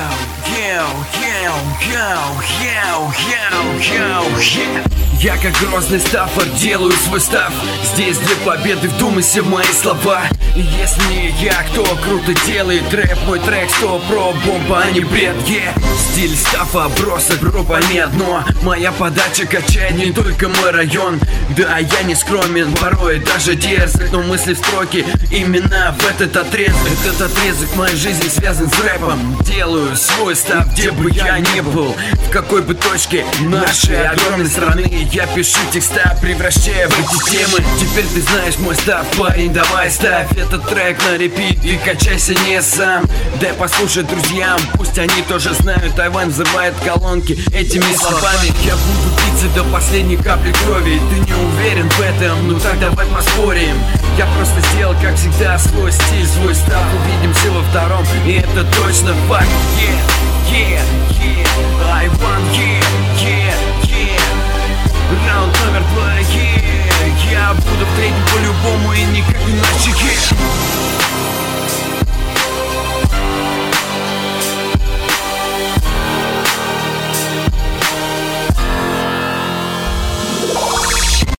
Я как грозный стаффор делаю свой став. Здесь для победы, вдумайся в мои слова. И если не я, кто круто делает рэп, мой трек 100 про бомба, а не бред. Стиль стаффа, бросок, бро, пойми одно: моя подача качает не только мой район. Да, я не скромен, порой даже дерзок, но мысли в строке именно в этот отрезок. Этот отрезок моей жизни связан с рэпом. Делаю свой став, где бы я ни был, в какой бы точке нашей огромной страны. Я пишу текста, превращая в эти темы. Теперь ты знаешь мой став, парень, давай ставь этот трек на репит и качайся не сам. Дай послушать друзьям, пусть они тоже знают. Тайвань взрывает колонки этими словами. Я буду биться до последней капли крови. Ты не уверен в этом? Ну так давай поспорим. Я просто сделал, как всегда, свой стиль, свой став. Увидимся во втором, и это точно факт.